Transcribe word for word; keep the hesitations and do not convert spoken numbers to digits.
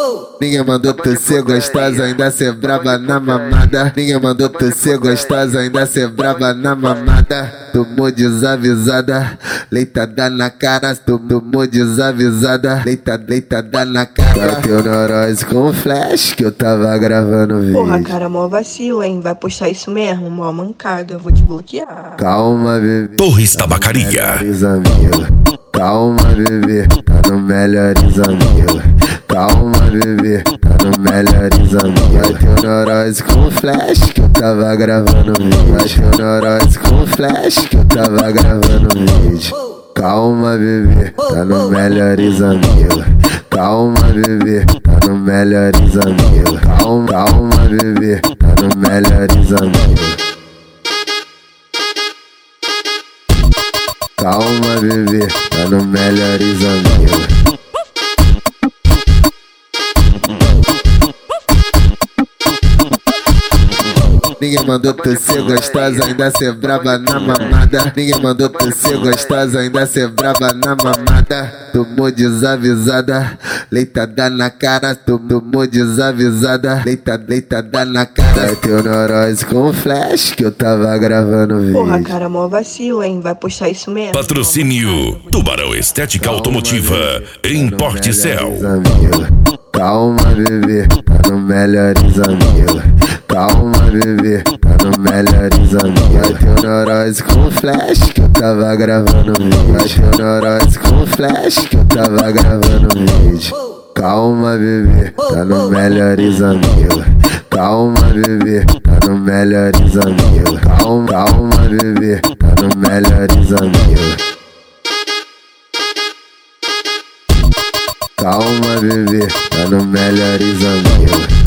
Ninguém mandou tu ser gostosa, ainda ser braba na mamada. Ninguém mandou tu ser gostosa, ainda ser braba na mamada. Tomou desavisada, leitada na cara. Tomou desavisada, leitada, leitada na cara. Bateu neurose com flash que eu tava gravando vídeo. Porra, cara, mó vacilo, hein? Vai postar isso mesmo? Mó mancada, eu vou te bloquear. Calma, bebê. Torres Tabacaria. Calma, bebê, tá no Melhores Amigos. Calma, bebê, tá no Melhores Amigos. Bateu neurose com flash que eu tava gravando vídeo. Bateu neurose com flash que eu tava gravando vídeo. Calma, bebê, tá no Melhores Amigos. Calma, bebê, tá no Melhores Amigos. Calma, calma, bebê, tá no Melhores Amigos. Calma, bebê, tá no Melhores Amigos. Ninguém mandou tu ser gostosa, ainda ser braba na mamada. Ninguém mandou tu ser gostosa, ainda ser braba na mamada. Tomou desavisada, leitada na cara. Tomou desavisada, leitada, leitada na cara. Bateu neurose com flash que eu tava gravando vídeo. Porra, cara, mó vacilo, hein? Vai postar isso mesmo? Patrocínio Tubarão Estética Automotiva em Porticel. Calma, bebê, tá no Melhores Amigos. Calma, bebê, tá no Melhores Amigos. Bateu neurose com flash que eu tava gravando vídeo. Bateu neurose com flash que eu tava gravando vídeo. Calma, bebê, tá no Melhores Amigos. Calma, bebê, tá no Melhores Amigos. Calma, calma, bebê, tá no Melhores Amigos. Calma, bebê, tá no Melhores Amigos.